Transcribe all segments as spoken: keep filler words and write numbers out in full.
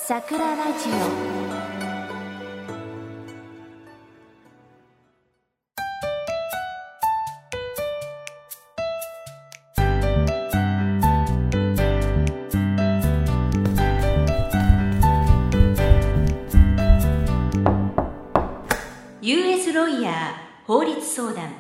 桜ラジオ ユーエス ロイヤー法律相談。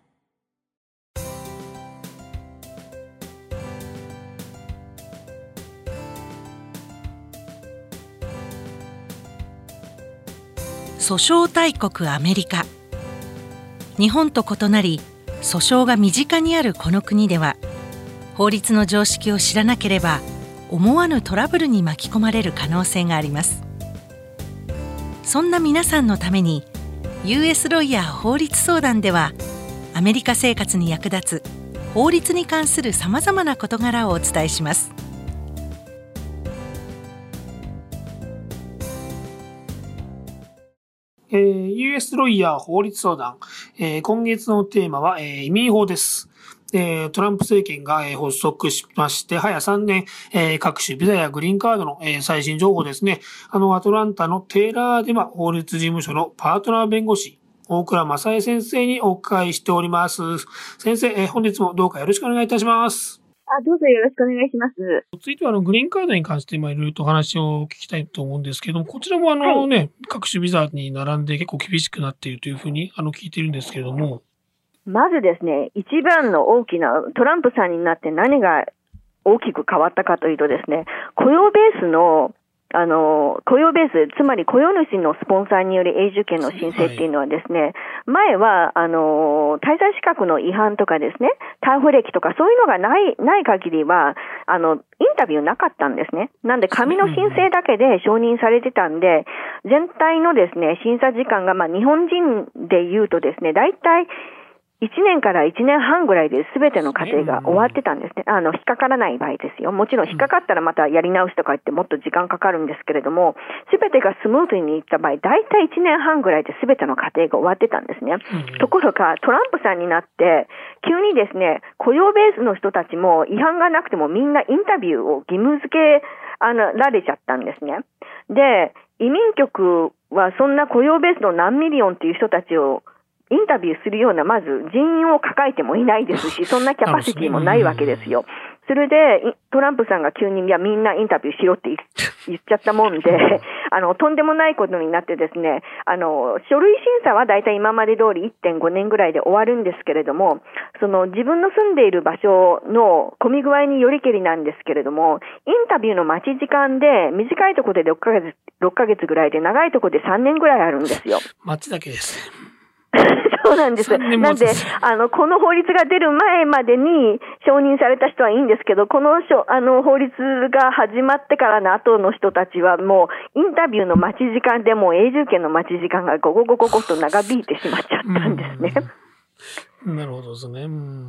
訴訟大国アメリカ。日本と異なり訴訟が身近にあるこの国では、法律の常識を知らなければ思わぬトラブルに巻き込まれる可能性があります。そんな皆さんのために ユーエス ロイヤー法律相談では、アメリカ生活に役立つ法律に関するさまざまな事柄をお伝えします。 えー、ユーエス ロイヤー法律相談、えー、今月のテーマは、えー、移民法です。えー、トランプ政権が、えー、発足しまして、早さんねん、えー、各種ビザやグリーンカードの、えー、最新情報ですね。あの、アトランタのテーラーデマ法律事務所のパートナー弁護士、大倉正恵先生にお伺いしております。先生、えー、本日もどうかよろしくお願いいたします。 あ、どうぞよろしくお願いします。 続いては、あの、グリーンカードに関して、まあ、いろいろとお話を聞きたいと思うんですけども、こちらもあのね、はい、各種ビザに並んで結構厳しくなっているというふうに、あの、聞いているんですけれども。 まずですね、一番の大きな、トランプさんになって何が大きく変わったかというとですね、雇用ベースのあの、雇用ベース、つまり雇用主のスポンサーにより永住権の申請っていうのはですね、はい、前は、あの、滞在資格の違反とかですね、逮捕歴とかそういうのがない、ない限りは、あの、インタビューなかったんですね。なんで紙の申請だけで承認されてたんで、全体のですね、審査時間が、まあ、日本人で言うとですね、だいたいいちねんからいちねんはんぐらいで全ての過程が終わってたんですね。あの、引っかからない場合ですよ。もちろん引っかかったらまたやり直しとか言ってもっと時間かかるんですけれども、全てがスムーズにいった場合、だいたいいちねんはんぐらいで全ての過程が終わってたんですね。ところが、トランプさんになって、急にですね、雇用ベースの人たちも違反がなくてもみんなインタビューを義務付けあのられちゃったんですね。で、移民局はそんな雇用ベースの何ミリオンっていう人たちをインタビューするような、まず人員を抱えてもいないですし、そんなキャパシティもないわけですよ。それで、トランプさんが急に、いや、みんなインタビューしろって言っちゃったもんで、あの、とんでもないことになってですね、あの、書類審査はだいたい今まで通りいってんごねんぐらいで終わるんですけれども、その自分の住んでいる場所の混み具合によりけりなんですけれども、インタビューの待ち時間で、短いところでろっかげつ、ろっかげつぐらいで、長いところでさんねんぐらいあるんですよ。 待ちだけですね。 そうなんです。なんで、あの、この法律が出る前までに承認された人はいいんですけど、このあの法律が始まってからの後の人たちはもう、インタビューの待ち時間でもう永住権の待ち時間がゴゴゴゴゴと長引いてしまっちゃったんですね。 なるほどですね。うん。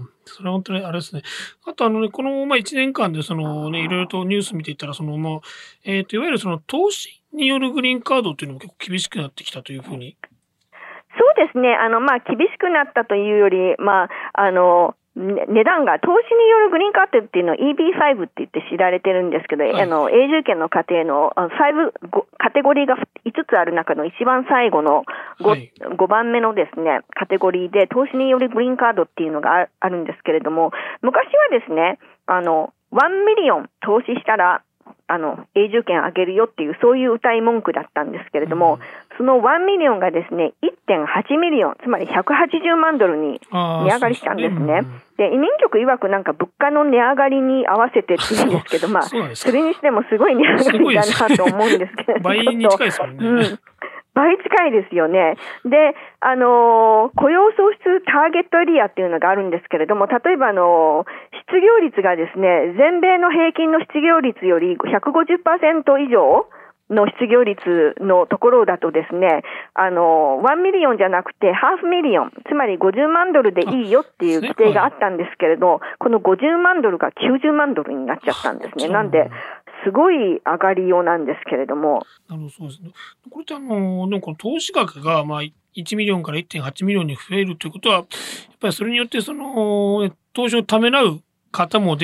それは本当にあれですね。あとあのね、このまあいちねんかんでそのね、いろいろとニュース見ていったら、そのまあ、えっと、いわゆるその投資によるグリーンカードっていうのも結構厳しくなってきたというふうに。 そうですね。あの、まあ、厳しくなったというより、まあ、あの、値段が、投資によるグリーンカードっていうのを イービーファイブ って言って知られてるんですけど、はい、あの、永住権の過程のごカテゴリーがいつつある中の一番最後の 5,、はい、ごばんめのですね、カテゴリーで投資によるグリーンカードっていうのがあるんですけれども、昔はですね、あの、いちミリオン投資したら、あの、永住権あげるよっていう、そういう謳い文句だったんですけれども、うん、そのいちミリオンがですね、いってんはちミリオン、つまりひゃくはちじゅうまんドルに値上がりしたんですね。で、移民局曰くなんか物価の値上がりに合わせてって言うんですけど、まあ、それにしてもすごい値上がりだなと思うんですけれども。 倍に近いですもんね。うん倍近いですよね。で、あのー、雇用創出ターゲットエリアっていうのがあるんですけれども、例えばあのー、失業率がですね、全米の平均の失業率より ひゃくごじゅっパーセント 以上の失業率のところだとですね、あのー、いちミリオンじゃなくてハーフミリオン、つまりごじゅうまんドルでいいよっていう規定があったんですけれど、このごじゅうまんドルがきゅうじゅうまんドルになっちゃったんですね。なんで、すごい上がりようなんですけれども。 なるほど、そうですね。これってあの、でもこの投資額が、まあ、いちミリオンから いってんはちミリオンに増えるということは、やっぱりそれによって、その、投資をためらう方も出て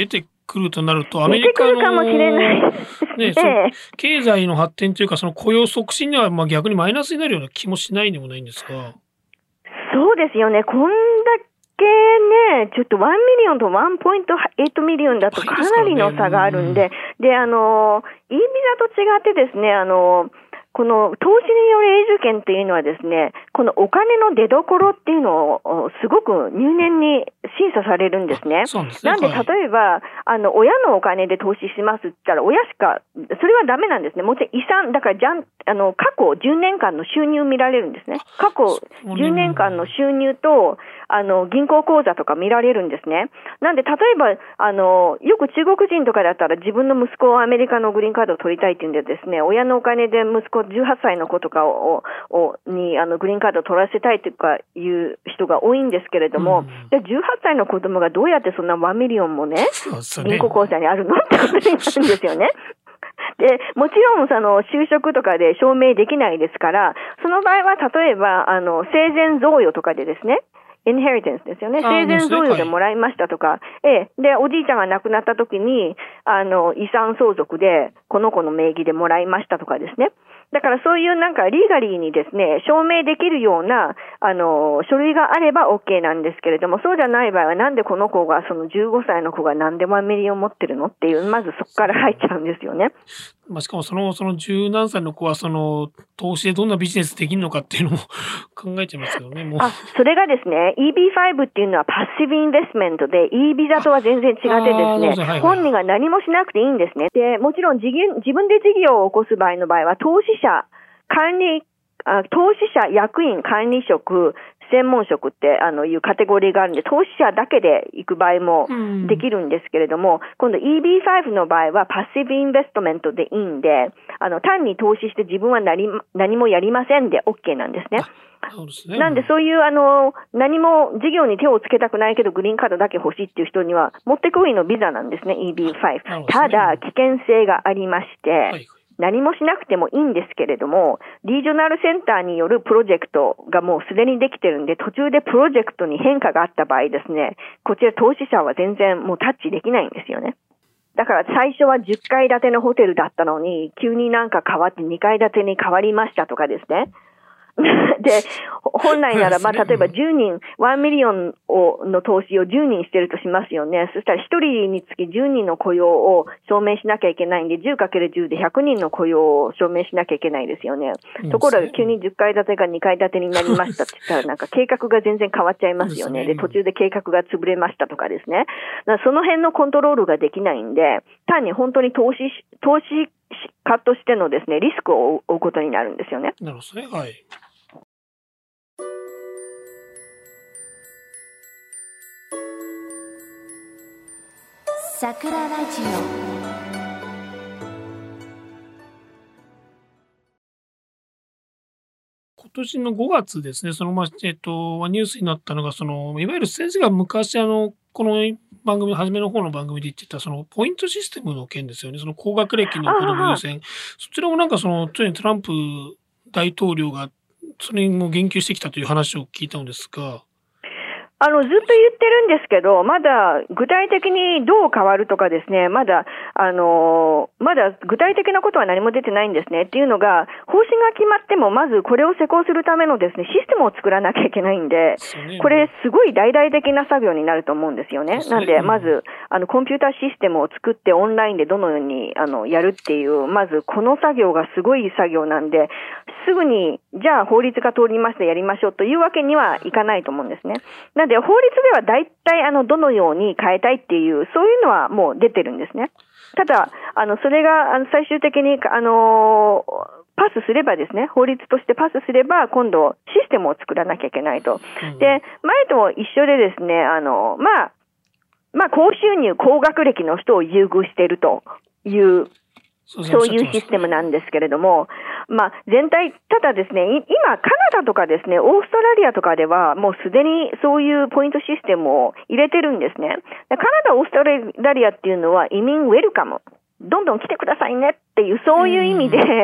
くるとなると、アメリカの、 出てくるかもしれないね、その経済の発展というか、その雇用促進にはまあ逆にマイナスになるような気もしないでもないんですが。 そうですよね。こんだけね、ちょっといちミリオンといってんはちミリオンだとかなりの差があるんで、で、あの、イービザと違ってですね、あの、この投資による永住権っていうのはですね、このお金の出所っていうのをすごく入念に審査されるんですね。 そうですね。 なんで例えば、はい、あの親のお金で投資しますって言ったら親しかそれはダメなんですね。もちろん遺産だからじゃんあの過去じゅうねんかんの収入見られるんですね。過去じゅうねんかんの収入とあの銀行口座とか見られるんですね。なんで例えばあのよく中国人とかだったら自分の息子をアメリカのグリーンカードを取りたいっていうんでですね、親のお金で息子じゅうはっさいの子とかををにあのグリーンカードを取らせたいとかいう人が多いんですけれども、うん、でじゅうはっさいの子供がどうやってそんないちミリオンもね、銀行口座にあるのってことになるんですよね。でもちろんその就職とかで証明できないですから、その場合は例えばあの生前贈与とかでですね、インヘリテンスですよね。生前贈与でもらいましたとか、ええ、で、おじいちゃんが亡くなった時に、あの、遺産相続で、この子の名義でもらいましたとかですね。だからそういうなんかリーガリーにですね、証明できるような、あの、書類があれば OK なんですけれども、そうじゃない場合はなんでこの子が、そのじゅうごさいの子が何でもミリオン持ってるのっていう、まずそこから入っちゃうんですよね。 まあ、しかもその、その十何歳の子はその、投資でどんなビジネスできるのかっていうのも考えちゃいますよね、もう。 あ、それがですね、イービーファイブ っていうのはパッシブインベストメントで、E ビザとは全然違ってですね、はいはい、本人が何もしなくていいんですね。で、もちろん自自分で事業を起こす場合の場合は、投資者、管理、あ投資者、役員、管理職、専門職ってあのいうカテゴリーがあるんで、投資者だけで行く場合もできるんですけれども、うん、今度 イービーファイブ の場合はパッシブインベストメントでいいんで、あの単に投資して自分は何、何もやりませんで OK なんですね。 そうですね。 なんでそういうあの何も事業に手をつけたくないけどグリーンカードだけ欲しいっていう人にはもってこいのビザなんですね、イービーファイブ。ね、ただ危険性がありまして、はい、何もしなくてもいいんですけれども、リージョナルセンターによるプロジェクトがもうすでにできてるんで、途中でプロジェクトに変化があった場合ですね、こちら投資者は全然もうタッチできないんですよね。だから最初はじゅっかい建てのホテルだったのに、急になんか変わってにかい建てに変わりましたとかですね。で、本来ならば、例えばじゅうにん、いちミリオンをの投資をじゅうにんしてるとしますよね。そしたらひとりにつきじゅうにんの雇用を証明しなきゃいけないんで、じゅうかけるじゅうでひゃくにんの雇用を証明しなきゃいけないですよね。ところが急にじゅっかい建てがにかい建てになりましたって言ったら、なんか計画が全然変わっちゃいますよね。で、途中で計画が潰れましたとかですね。だからその辺のコントロールができないんで、単に本当に投資、投資家としてのですね、リスクを負うことになるんですよね。 なるほどね。はい。 桜ラジオ。 今年のごがつですね、そのまあえっとニュースになったのが、そのいわゆる先生が昔あのこの番組初めの方の番組で言ってたそのポイントシステムの件ですよね。その高学歴の子ども優先、そちらもなんかそのトランプ大統領がそれにも言及してきたという話を聞いたのですが。 あの、ずっと言ってるんですけど、まだ具体的にどう変わるとかですね、まだ、あの、まだ具体的なことは何も出てないんですね。っていうのが、方針が決まっても、まずこれを施行するためのですね、システムを作らなきゃいけないんで、これすごい大々的な作業になると思うんですよね。なんで、まず、あの、コンピューターシステムを作ってオンラインでどのように、あの、やるっていう、まずこの作業がすごい作業なんで、すぐに、じゃあ法律が通りましてやりましょうというわけにはいかないと思うんですね。なんで法律では大体あのどのように変えたいっていうそういうのはもう出てるんですね。ただあのそれがあの最終的にあのパスすればですね、法律としてパスすれば今度システムを作らなきゃいけないと。で前と一緒でですね、あのまあまあ高収入高学歴の人を優遇しているというそういうシステムなんですけれども、まあ全体、ただですね、今カナダとかですね、オーストラリアとかではもうすでにそういうポイントシステムを入れてるんですね。カナダ、オーストラリアっていうのは移民ウェルカム。どんどん来てくださいねっていう、そういう意味で、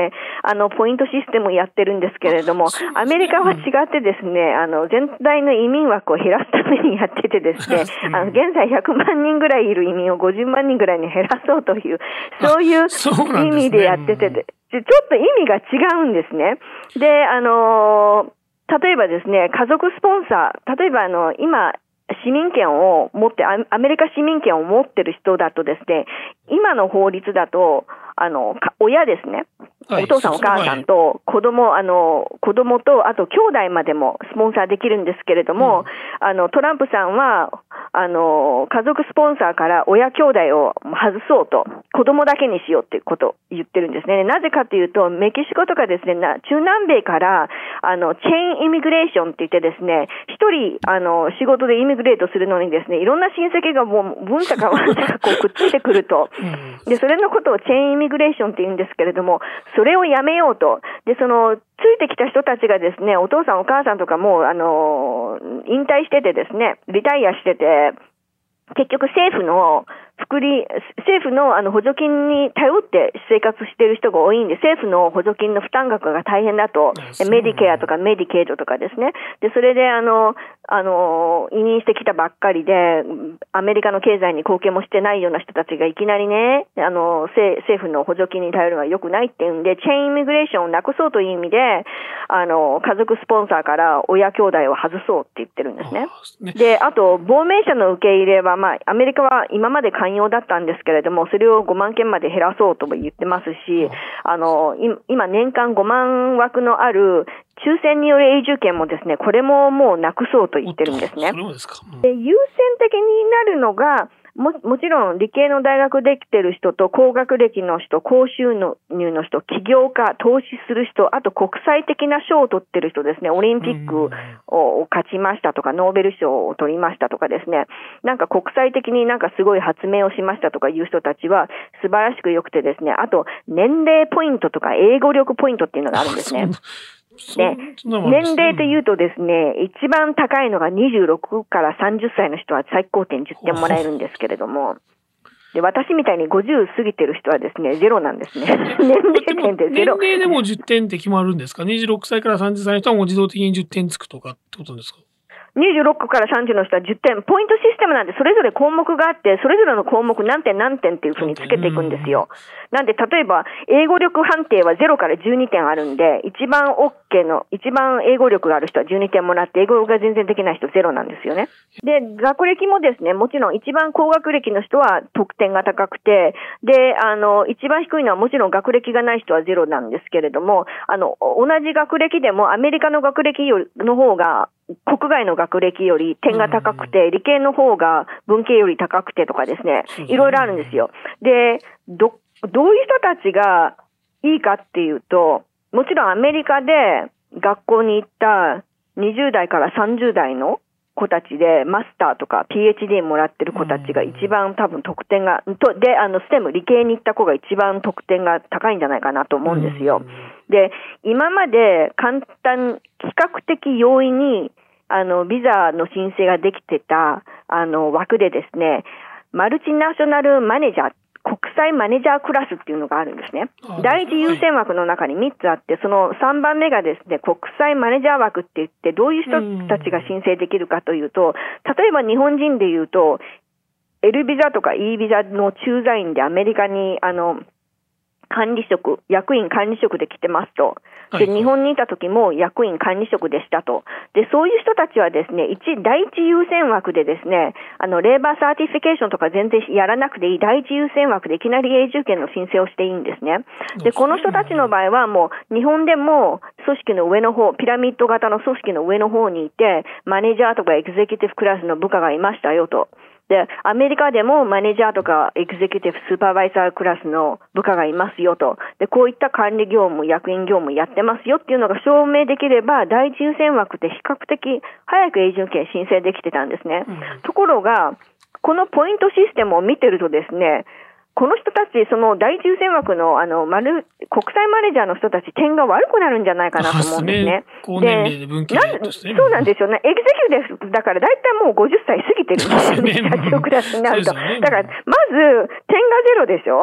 あの、ポイントシステムをやってるんですけれども、アメリカは違ってですね、あの、全体の移民枠を減らすためにやっててですね、あの、現在ひゃくまんにんぐらいいる移民をごじゅうまんにんぐらいに減らそうという、そういう意味でやってて、ちょっと意味が違うんですね。で、あの、例えばですね、家族スポンサー、例えばあの、今、市民権を持って、アメリカ市民権を持ってる人だとですね、今の法律だと、あの、親ですね。お父さんお母さんと子供、あの、子供と、あと兄弟までもスポンサーできるんですけれども、うん、あの、トランプさんは、あの、家族スポンサーから親兄弟を外そうと、子供だけにしようっていうことを言ってるんですね。なぜかというと、メキシコとかですね、中南米から、あの、チェーンイミグレーションって言ってですね、一人、あの、仕事でイミグレートするのにですね、いろんな親戚がもう、文社かワン社かこうくっついてくると。で、それのことをチェーンイミグレーションって言うんですけれども、それをやめようと。で、その、ついてきた人たちがですね、お父さんお母さんとかもう、あの、引退しててですね、リタイアしてて、結局政府の福利、政府のあの補助金に頼って生活している人が多いんで、政府の補助金の負担額が大変だと、メディケアとかメディケイドとかですね。で、それであの、あの、移民してきたばっかりで、アメリカの経済に貢献もしてないような人たちがいきなりね、あの、政府の補助金に頼るのは良くないっていうんで、チェーンイミグレーションをなくそうという意味で、あの、家族スポンサーから親兄弟を外そうって言ってるんですね。で、あと、亡命者の受け入れは、まあ、アメリカは今まで寛容だったんですけれども、それをごまんけんまで減らそうとも言ってますし、あの、今年間ごまんわくのある抽選による永住権もですね、これももうなくそうと言ってるんですね。 そうですか。うん、 で、優先的になるのが、も、もちろん理系の大学できてる人と高学歴の人、高収入の人、起業家、投資する人、あと国際的な賞を取ってる人ですね、オリンピックを勝ちましたとか、ノーベル賞を取りましたとかですね、なんか国際的になんかすごい発明をしましたとかいう人たちは素晴らしく良くてですね、あと年齢ポイントとか英語力ポイントっていうのがあるんですね。で、年齢というとですね、一番高いのがにじゅうろくからさんじゅっさいの人は最高点じゅってんもらえるんですけれども、で、私みたいにごじゅう過ぎてる人はですね、ゼロなんですね。年齢点でゼロ。 年齢でもじゅってんって決まるんですか？ にじゅうろくさいからさんじゅっさいの人はもう自動的にじゅってんつくとかってことですか？ にじゅうろくからさんじゅうの人はじゅってん、ポイントシステムなんでそれぞれ項目があって、それぞれの項目何点何点っていう風につけていくんですよ。なんで、例えば、英語力判定はゼロからじゅうにてんあるんで、一番 OK の、一番英語力がある人はじゅうにてんもらって、英語が全然できない人ゼロなんですよね。で、学歴もですね、もちろん一番高学歴の人は得点が高くて、で、あの、一番低いのはもちろん学歴がない人はゼロなんですけれども、あの、同じ学歴でもアメリカの学歴よりの方が、国外の学歴より点が高くて、理系の方が文系より高くてとかですね、いろいろあるんですよ。で、ど、どういう人たちがいいかっていうと、もちろんアメリカで学校に行ったにじゅうだいからさんじゅうだいの子たちでマスターとか ピーエイチディー もらってる子たちが一番多分得点が、とで、あの、ステム、理系に行った子が一番得点が高いんじゃないかなと思うんですよ。で、今まで簡単、比較的容易に、あの、ビザの申請ができてた、あの、枠でですね、マルチナショナルマネージャー、国際マネージャークラスっていうのがあるんですね。第一優先枠の中にみっつあって、そのさんばんめがですね、国際マネージャー枠って言って、どういう人たちが申請できるかというと、例えば日本人で言うと、L ビザとか E ビザの駐在員でアメリカに、あの、管理職、役員管理職で来てますと。で、日本にいた時も役員管理職でしたと。で、そういう人たちはですね、一、第一優先枠でですね、あの、レーバーサーティフィケーションとか全然やらなくていい第一優先枠でいきなり永住権の申請をしていいんですね。で、この人たちの場合はもう、日本でも組織の上の方、ピラミッド型の組織の上の方にいて、マネージャーとかエグゼキティブクラスの部下がいましたよと。で、アメリカでもマネージャーとかエグゼキティブスーパーバイザークラスの部下がいますよと。で、こういった管理業務、役員業務やってますよっていうのが証明できれば、第一優先枠って比較的早く永住権申請できてたんですね。うん、ところが、このポイントシステムを見てるとですね、この人たち、その第一優先枠の、あの、まる、国際マネージャーの人たち、点が悪くなるんじゃないかなと思うんですね。 高年齢で分岐点として。 そうなんですよね。エグゼキティブだから、だいたいもうごじゅっさい過ぎてるんですよね。社長クラスになると。だから、まず、点がゼロでしょ。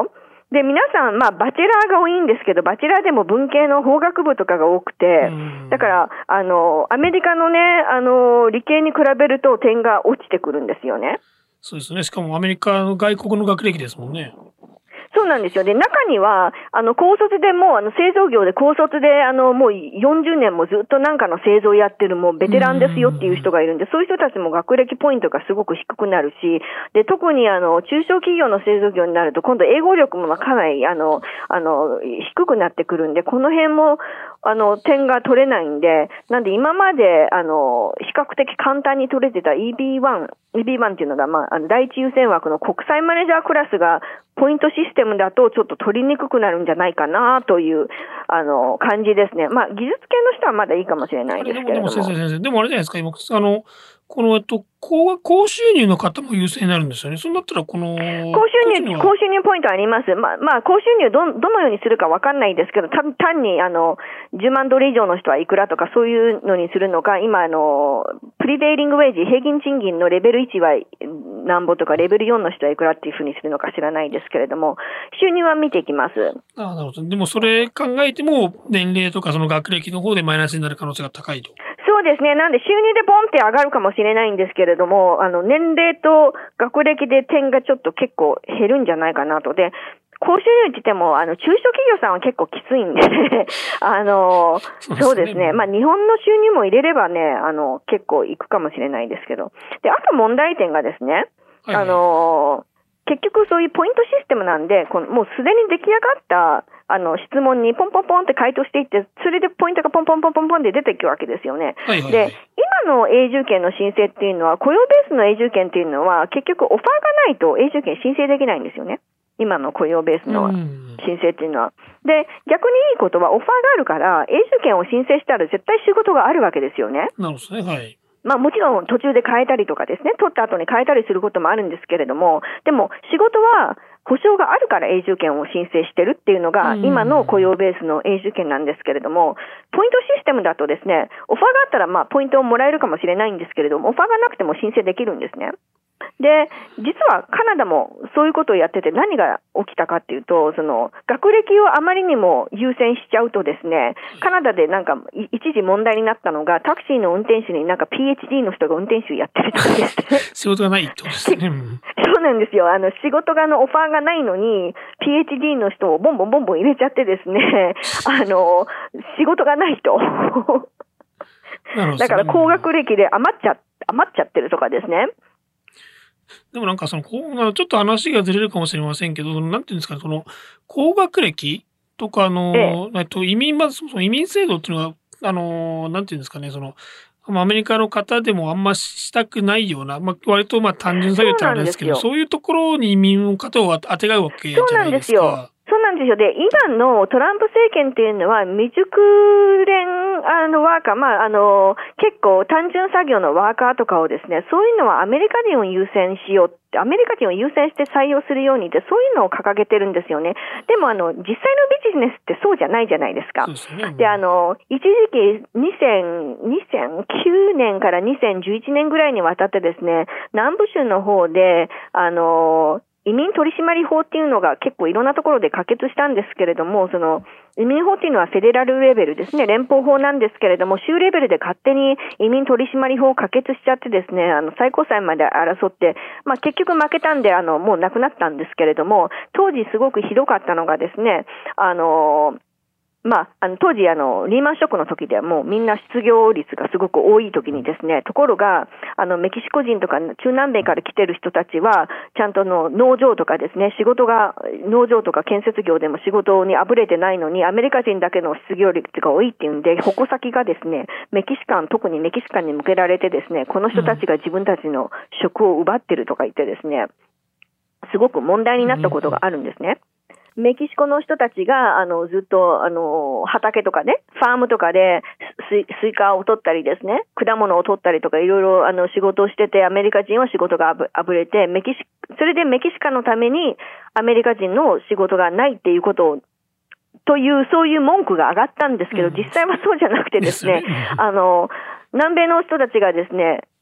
で、皆さん、まあ、バチェラーが多いんですけど、バチェラーでも文系の法学部とかが多くて、だから、あの、アメリカのね、あの、理系に比べると点が落ちてくるんですよね。 そうですね。しかもアメリカの外国の学歴ですもんね。 そうなんですよ。で、中には、あの、高卒でもう、あの、製造業で高卒で、あの、もうよんじゅうねんもずっとなんかの製造やってる、もうベテランですよっていう人がいるんで、そういう人たちも学歴ポイントがすごく低くなるし、で、特にあの、中小企業の製造業になると、今度英語力もかなり、あの、あの、低くなってくるんで、この辺も、あの、点が取れないんで、なんで今まで、あの、比較的簡単に取れてた イービーワン、イービーワン っていうのが、まあ、あの、第一優先枠の国際マネージャークラスが、ポイントシステムだとちょっと取りにくくなるんじゃないかなという、あの、感じですね。まあ、技術系の人はまだいいかもしれないですけれども。 でも、でも先生、先生、でもあれじゃないですか、今、あの、この、えっと、高、高収入の方も優先になるんですよね。そうなったら、この、 高収入、高収入ポイントあります。まあ、まあ、高収入ど、どのようにするかわかんないですけど、単単に、あの、じゅうまんドル以上の人はいくらとか、そういうのにするのか、今、あの、プリベイリングウェイジ、平均賃金のレベルいちはなんぼとか、レベルよんの人はいくらっていうふうにするのか知らないですけれども、収入は見ていきます。 ああ、なるほど。でも、それ考えても、年齢とか、その学歴の方でマイナスになる可能性が高いと。 そうですね。なんで収入でボンって上がるかもしれないんですけれども、あの、年齢と学歴で点がちょっと結構減るんじゃないかなと。で、高収入って言っても、あの、中小企業さんは結構きついんで、あの、そうですね。そうですね。まあ、日本の収入も入れればね、あの、結構いくかもしれないですけど。で、あと問題点がですね、はいはい、あの、結局そういうポイントシステムなんで、このもうすでに出来上がったあの質問にポンポンポンって回答していって、それでポイントがポンポンポンポンポンって出ていくわけですよね。はいはいはい、で、今の永住権の申請っていうのは、雇用ベースの永住権っていうのは、結局オファーがないと永住権申請できないんですよね。今の雇用ベースの申請っていうのは。で、逆にいいことはオファーがあるから、永住権を申請したら絶対仕事があるわけですよね。 なるほどね。はい。 まあもちろん途中で変えたりとかですね、取った後に変えたりすることもあるんですけれども、でも仕事は保証があるから永住権を申請してるっていうのが今の雇用ベースの永住権なんですけれども、ポイントシステムだとですね、オファーがあったらまあポイントをもらえるかもしれないんですけれども、オファーがなくても申請できるんですね。で、実はカナダもそういうことをやってて何が起きたかっていうと、その学歴をあまりにも優先しちゃうとですね、カナダでなんか一時問題になったのが、タクシーの運転手になんか ピーエイチディー の人が運転手やってるとかですね。 仕事がないってことですね。 そうなんですよ。あの仕事がのオファーがないのに ピーエイチディー の人をボンボンボンボン入れちゃってですね、あの仕事がないと。だから高学歴で余っちゃ余っちゃってるとかですね。 でもなんかその、ちょっと話がずれるかもしれませんけど、なんていうんですかね、その、高学歴とかの、ええっと、移民、まずそもそも移民制度っていうのは、あの、なんていうんですかね、その、アメリカの方でもあんましたくないような、まあ、割とまあ単純作業ってあれですけど、そういうところに移民の方をあてがうわけじゃないですか。 そうなんですよ。そうなんですよ。で、今のトランプ政権っていうのは、未熟練あのワーカー、まあ、あの、結構単純作業のワーカーとかをですね、そういうのはアメリカ人を優先しようって、アメリカ人を優先して採用するようにって、そういうのを掲げてるんですよね。でも、あの、実際のビジネスってそうじゃないじゃないですか。そうですね。で、あの、一時期にせん、にせんきゅうねんからにせんじゅういちねんぐらいにわたってですね、南部州の方で、あの、移民取締法っていうのが結構いろんなところで可決したんですけれども、その移民法っていうのはフェデラルレベルですね、連邦法なんですけれども、州レベルで勝手に移民取締法を可決しちゃってですね、あの最高裁まで争って、まあ結局負けたんで、あのもうなくなったんですけれども、当時すごくひどかったのがですね、あのまあ、あの当時あのリーマンショックの時ではもうみんな失業率がすごく多い時にですね、ところがあのメキシコ人とか中南米から来てる人たちはちゃんとの農場とかですね、仕事が農場とか建設業でも仕事にあぶれてないのにアメリカ人だけの失業率が多いっていうんで、矛先がですねメキシカン、特にメキシカンに向けられてですね、この人たちが自分たちの職を奪ってるとか言ってですね、すごく問題になったことがあるんですね。メキシコの人たちが、あの、ずっと、あの、畑とかね、ファームとかでスイ、スイカを取ったりですね、果物を取ったりとか、いろいろ、あの、仕事をしてて、アメリカ人は仕事があぶ、あぶれて、メキシ、それでメキシカンのために、アメリカ人の仕事がないっていうことを、という、そういう文句が上がったんですけど、実際はそうじゃなくてですね、あの、南米の人たちがですね、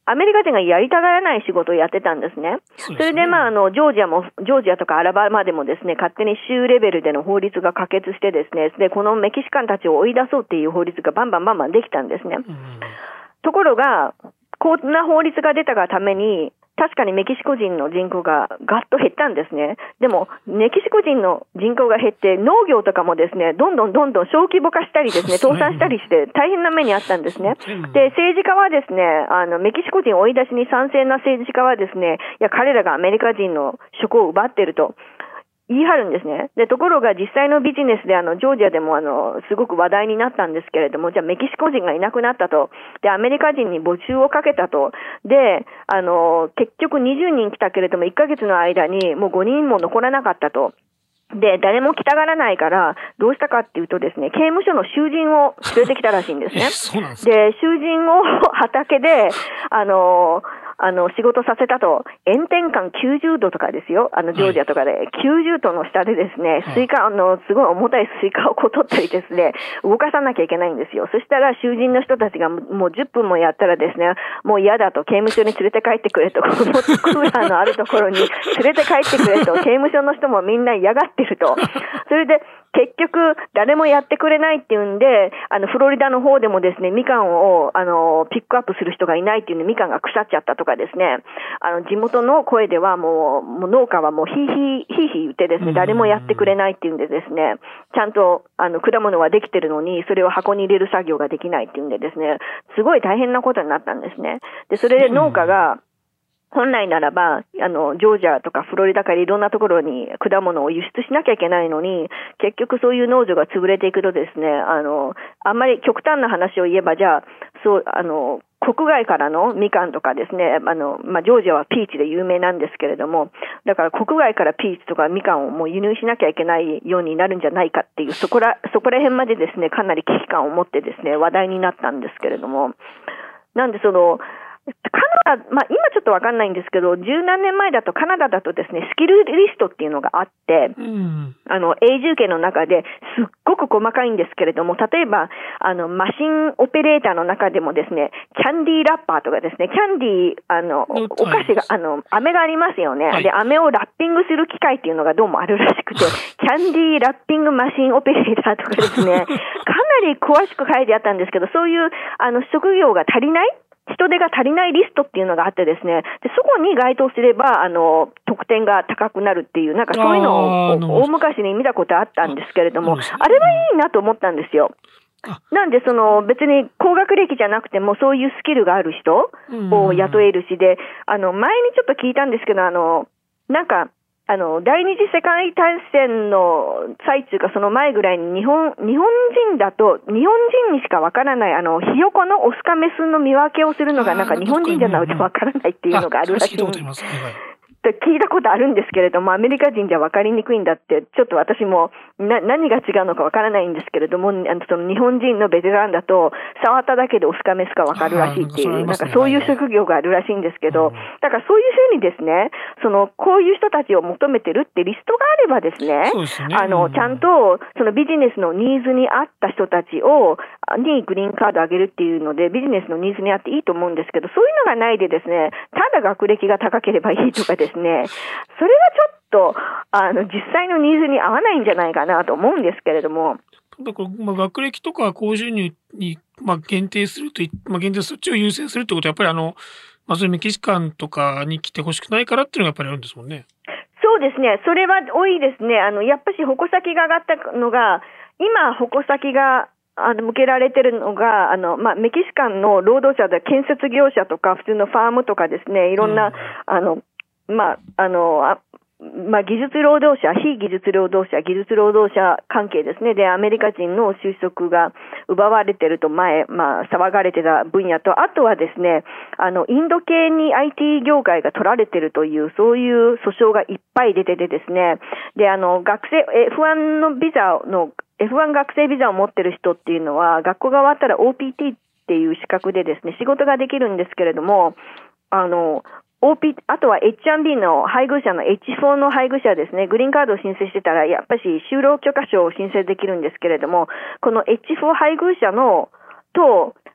アメリカ人がやりたがらない仕事をやってたんですね。それで、まあ、あの、ジョージアも、ジョージアとかアラバマでもですね、勝手に州レベルでの法律が可決してですね、で、このメキシカンたちを追い出そうっていう法律がバンバンバンバンできたんですね。ところが、こんな法律が出たがために、確かにメキシコ人の人口がガッと減ったんですね。でも、メキシコ人の人口が減って、農業とかもですね、どんどんどんどん小規模化したりですね、倒産したりして、大変な目にあったんですね。で、政治家はですね、あの、メキシコ人追い出しに賛成な政治家はですね、いや、彼らがアメリカ人の職を奪っていると。言い張るんですね。で、ところが実際のビジネスであの、ジョージアでもあの、すごく話題になったんですけれども、じゃあメキシコ人がいなくなったと。で、アメリカ人に募集をかけたと。で、あの、結局にじゅうにん来たけれども、いっかげつの間にもうごにんも残らなかったと。で、誰も来たがらないから、どうしたかっていうとですね、刑務所の囚人を連れてきたらしいんですね。 そうなんですか。 で、囚人を畑で、あの、あの、仕事させたと、炎天下きゅうじゅうどとかですよ、あの、ジョージアとかで、はい、きゅうじゅうどの下でですね、スイカ、あの、すごい重たいスイカをこう取ったりですね、動かさなきゃいけないんですよ。そしたら、囚人の人たちがもうじゅっぷんもやったらですね、もう嫌だと、刑務所に連れて帰ってくれと、このクーラーのあるところに連れて帰ってくれと、刑務所の人もみんな嫌がってると。それで、結局、誰もやってくれないっていうんで、あの、フロリダの方でもですね、みかんを、あの、ピックアップする人がいないっていうんで、みかんが腐っちゃったとかですね、あの、地元の声ではもう、もう農家はもうヒーヒー、ヒーヒー言ってですね、誰もやってくれないっていうんでですね、ちゃんと、あの、果物はできてるのに、それを箱に入れる作業ができないっていうんでですね、すごい大変なことになったんですね。で、それで農家が、本来ならば、あの、ジョージアとかフロリダからいろんなところに果物を輸出しなきゃいけないのに、結局そういう農場が潰れていくとですね、あの、あんまり極端な話を言えば、じゃあ、そう、あの、国外からのみかんとかですね、あの、まあ、ジョージアはピーチで有名なんですけれども、だから国外からピーチとかみかんをもう輸入しなきゃいけないようになるんじゃないかっていう、そこら、そこら辺までですね、かなり危機感を持ってですね、話題になったんですけれども、なんでその、カナダ、まあ、今ちょっとわかんないんですけど、十何年前だとカナダだとですね、スキルリストっていうのがあって、うん、あの、永住権の中ですっごく細かいんですけれども、例えば、あの、マシンオペレーターの中でもですね、キャンディーラッパーとかですね、キャンディー、あの、お菓子が、あの、飴がありますよね。はい、で、飴をラッピングする機械っていうのがどうもあるらしくて、キャンディーラッピングマシンオペレーターとかですね、かなり詳しく書いてあったんですけど、そういう、あの、職業が足りない人手が足りないリストっていうのがあってですね、でそこに該当すれば、あの、得点が高くなるっていう、なんかそういうのを大昔に見たことあったんですけれども、あれはいいなと思ったんですよ。なんで、その、別に高学歴じゃなくても、そういうスキルがある人を雇えるしで、あの、前にちょっと聞いたんですけど、あの、なんか、あの、第二次世界大戦の最中かその前ぐらいに日本、日本人だと、日本人にしかわからない、あの、ひよこのオスかメスの見分けをするのがなんか日本人じゃないとわからないっていうのがあるらしい。聞いたことあるんですけれども、アメリカ人じゃ分かりにくいんだって、ちょっと私もな何が違うのか分からないんですけれども、あのその日本人のベテランだと、触っただけでオスかメスか分かるらしいっていう、なんかそういう職業があるらしいんですけど、だからそういうふうにですね、そのこういう人たちを求めてるってリストがあればですね、あのちゃんとそのビジネスのニーズに合った人たちをにグリーンカードあげるっていうので、ビジネスのニーズに合っていいと思うんですけど、そういうのがないでですね、ただ学歴が高ければいいとかですね、それはちょっとあの実際のニーズに合わないんじゃないかなと思うんですけれども。 だから、まあ、学歴とか高収入に、まあ、限定すると、まあ、限定そっちを優先するってことは、やっぱりあの、まあ、そういうメキシカンとかに来てほしくないからっていうのがやっぱりあるんですもんね。 そうですね。それは多いですね。あの、やっぱし矛先が上がったのが、今、矛先があの向けられてるのが、あの、まあ、メキシカンの労働者で建設業者とか、普通のファームとかですね、いろんな、うん、あの、まあ、あの、あまあ、技術労働者、非技術労働者、技術労働者関係ですね。で、アメリカ人の就職が奪われてると前、まあ、騒がれてた分野と、あとはですね、あの、インド系に アイティー 業界が取られてるという、そういう訴訟がいっぱい出ててですね。で、あの、学生、エフワン のビザの、エフワン 学生ビザを持ってる人っていうのは、学校が終わったら オーピーティー っていう資格でですね、仕事ができるんですけれども、あの、オーピー、あとは エイチワンビー の配偶者の エイチフォー の配偶者ですね、グリーンカードを申請してたら、やっぱり就労許可証を申請できるんですけれども、この エイチフォー 配偶者のと、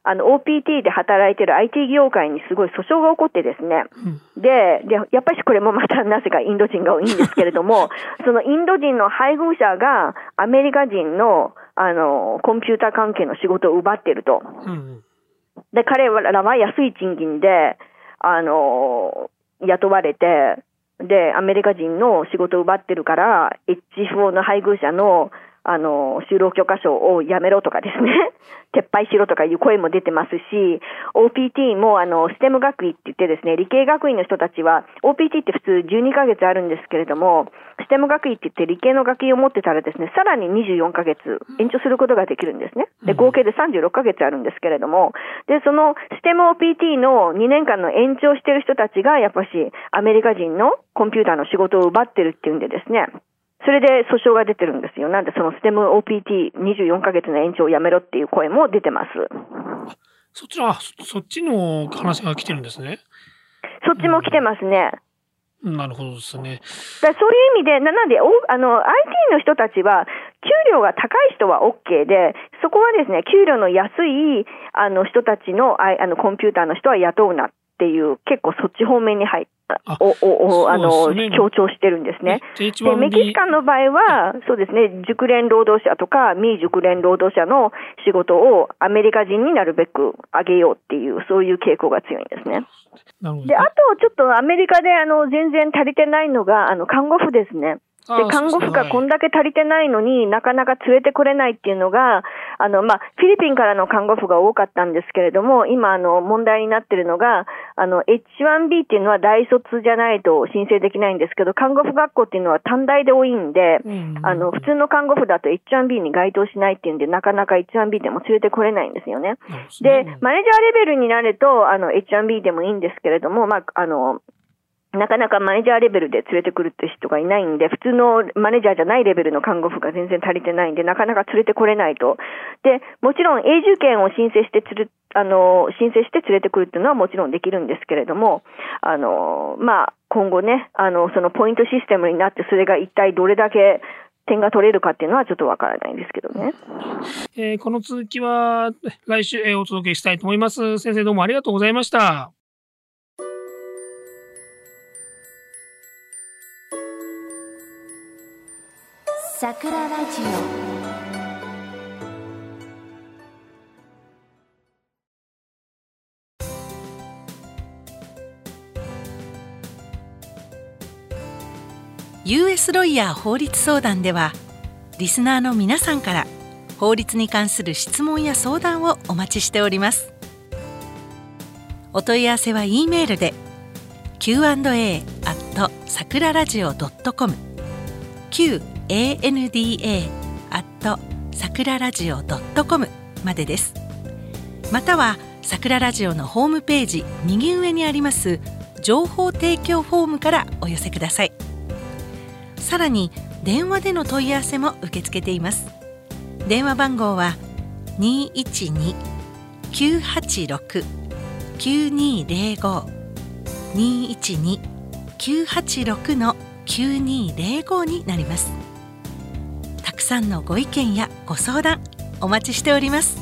あの オーピーティー で働いている アイティー 業界にすごい訴訟が起こってですね、 うん、 で、で、やっぱりこれもまたなぜかインド人が多いんですけれども、そのインド人の配偶者がアメリカ人の、あの、コンピューター関係の仕事を奪っていると。 うん、 で、彼らは安い賃金で、あの、雇われて、で、アメリカ人の仕事を奪ってるから、エイチフォー の配偶者のあの、就労許可証をやめろとかですね、撤廃しろとかいう声も出てますし、オーピーティー もあの、ステム学位って言ってですね、理系学院の人たちは、オーピーティー って普通じゅうにかげつあるんですけれども、ステム学位って言って理系の学位を持ってたらですね、さらににじゅうよんかげつ延長することができるんですね。で、合計でさんじゅうろっかげつあるんですけれども、で、そのステム オーピーティー のにねんかんの延長してる人たちが、やっぱしアメリカ人のコンピューターの仕事を奪ってるっていうんでですね、それで訴訟が出てるんですよ。なんでそのステム オーピーティーにじゅうよんかげつの延長をやめろっていう声も出てます。 そっちの、そ、そっちの話が来てるんですね。 そっちも来てますね。 うん、なるほどですね。 だそういう意味で、なので、おあの、アイティー の人たちは、給料が高い人は OK で、そこはですね、給料の安い、あの、人たちの、あの、コンピューターの人は雇うなっていう、結構そっち方面に入って、おおおあの、ね、強調してるんですね。で、メキシカンの場合は、そうですね、熟練労働者とか、未熟練労働者の仕事をアメリカ人になるべく上げようっていう、そういう傾向が強いんですね。で、あと、ちょっとアメリカで、あの、全然足りてないのが、あの、看護婦ですね。で、看護婦がこんだけ足りてないのになかなか連れてこれないっていうのが、あの、まあ、フィリピンからの看護婦が多かったんですけれども、今、あの、問題になってるのが、あの、エイチワンビー っていうのは大卒じゃないと申請できないんですけど、看護婦学校っていうのは短大で多いんで、あの、普通の看護婦だと エイチワンビー に該当しないっていうんで、なかなか エイチワンビー でも連れてこれないんですよね。で、マネージャーレベルになると、あの、エイチワンビー でもいいんですけれども、まあ、あの、なかなかマネージャーレベルで連れてくるって人がいないんで、普通のマネージャーじゃないレベルの看護婦が全然足りてないんで、なかなか連れてこれないと。で、もちろん永住権を申請してつる、あの、申請して連れてくるっていうのはもちろんできるんですけれども、あの、まあ、今後ね、あの、そのポイントシステムになって、それが一体どれだけ点が取れるかっていうのはちょっとわからないんですけどね。 えー、この続きは来週、えー、お届けしたいと思います。先生どうもありがとうございました。 桜ラジオ ユーエス ロイヤー法律相談ではリスナーの皆さんから法律に関する質問や相談をお待ちしております。お問い合わせは E メールで キューアンドエー アット さくらラジオ ドットコム キューエーエヌディーエー アット さくらラジオ ドットコム までです。またはさくらラジオのホームページ右上にあります情報提供フォームからお寄せください。さらに電話での問い合わせも受け付けています。電話番号は にーいちに きゅうはちろく きゅうにーぜろご にーいちに きゅうはちろく きゅうにーぜろご になります。たくさんのご意見やご相談お待ちしております。